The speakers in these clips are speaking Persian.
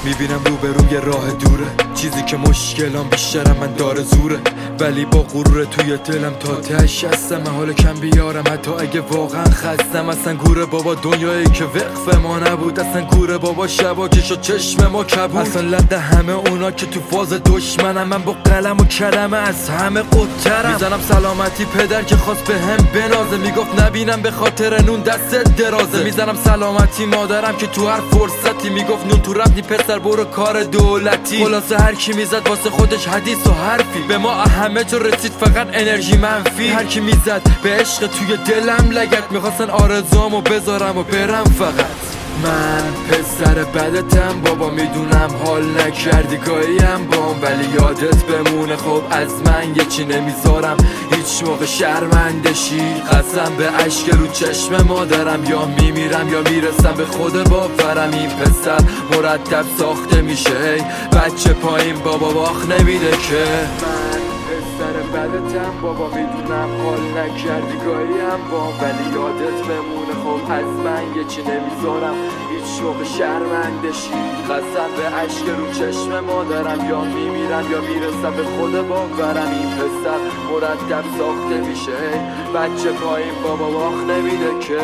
میبینم روبروم یه راه دوره، چیزی که مشکلام بیشترم من داره زوره، ولی با غرور توی دلم تا تهش هستم. حال کم بیارم حتی اگه واقعا خستم. اصلا گوره بابا دنیایی که وقف ما نبود، اصلا گوره بابا شبا که شد چشم ما کبود. اصلا لده همه اونا که تو فاز دشمنم، من با قلم و کلمه از همه قدترم. میزنم سلامتی پدر که خواست به هم بنازه، میگفت نبینم به خاطر نون دست درازه. میزنم سلامتی مادرم که تو هر فرصتی میگفت نون تو رفتی پسر برو کار دولتی. خلاصه هر کی میزد واسه خودش حدیث و حرفی، به ما همه جو رسید فقط انرژی منفی. هر کی میزد به عشق توی دلم لگد، میخواستن آرزوامو بذارم و برم فقط. من پسر بدتم بابا، میدونم حال نکردی گاهیم بام، ولی یادت بمونه خب از من یه چی نمیذارم هیچ موقع شرمنده شی. قسم به اشک رو چشم مادرم، یا میمیرم یا میرسم به خود باورم. این پسر مرتب ساخته میشه، بچه پایین بابا واخ نمیده که. پسر بدتم بابا، میدونم حال نکردی گاهیم بام، ولی یادت بمونه خب از من یه چی نمیذارم هیچ موقع شرمنده شی. قسم به اشک رو چشم مادرم، یا میمیرم یا میرسم به خود باورم. این پسر مرتب ساخته میشه، بچه پایین بابا واخ نمیده که.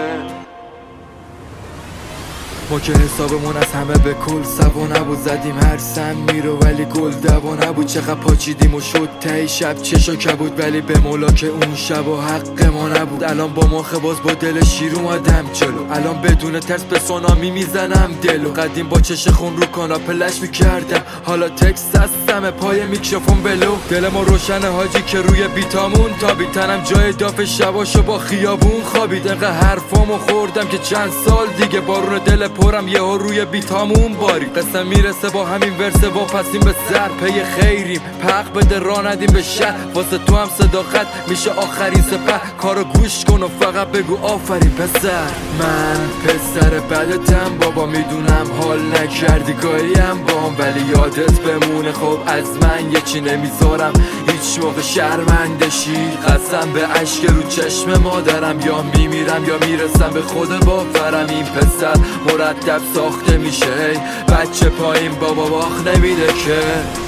ما که حسابمون از همه به کل سوا نبود، زدیم هر سن میرو ولی گل دوا نبود. چقدر پاچیدیم و شد تهی شب چشا کبود، ولی به مولا که اون شب و حق ما نبود. الان با مخ باز با دل شیر اومدم جلو، الان بدون ترس به سونامی میزنم دلو. قدیم با چش خون رو کاناپه لش میکردم، حالا تکست هستم پای میکروفون بلو. دل ما روشن حاجی که روی بیتامون تابید، تنم جای داف شباشو با خیابون خوابید. انقدر حرفامو خوردم که چند سال دیگه بارون دل پرم یهو روی بیتامون باری. قسم میرسه با همین ورسه واپسیم به سر، پی خیریم پق بده راه ندیم به شهر. واسه تو هم صداقت میشه آخرین سپر، کارو گوش کن و فقط بگو آفرین پسر. من پسر بدتم بابا، میدونم حال نکردی گاهیم بام، ولی یادت بمونه خب از من یه چی نمیذارم هیچ موقع شرمنده شی. قسم به اشک رو چشم مادرم، یا میمیرم یا میرسم به خود باورم. این پسر مرتب ساخته میشه، بچه پایین بابا واخ نمیده که.